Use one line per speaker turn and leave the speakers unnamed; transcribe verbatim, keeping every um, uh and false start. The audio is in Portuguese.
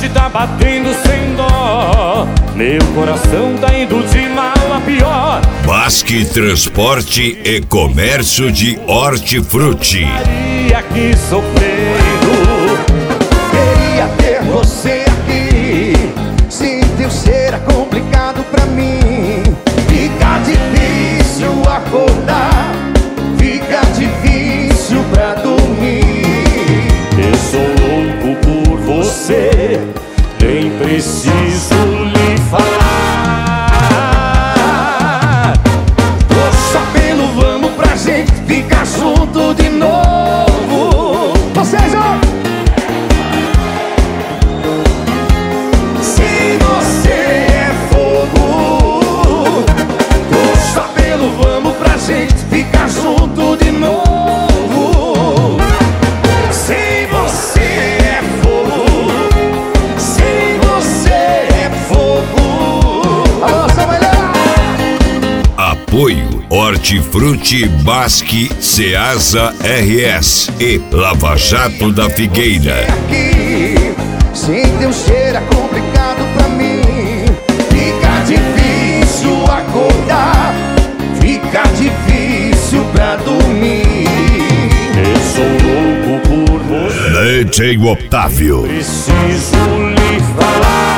saudade tá batendo sem dó. Meu coração tá indo de mal a pior.
Basque Transporte e Comércio de Hortifruti.
Aqui sofrendo.
Queria ter você aqui. Sem teu ser é complicado pra mim. Fica difícil acordar, fica difícil pra dormir.
Eu sou louco por você, nem preciso lhe falar.
Tô só pelo vamos pra gente ficar junto de novo. Vocês, ó! Se você é fogo, tô só pelo vamos pra gente ficar junto de novo. Se você é fogo, se você é fogo. Alô, Samuel!
Apoio Hortifruti, Basque, Ceasa R S e Lava Jato da Figueira.
Aqui, sem teu cheiro é complicado pra mim. Fica difícil acordar, fica difícil pra dormir.
Eu sou louco por você,
Leite Otávio.
preciso lhe falar.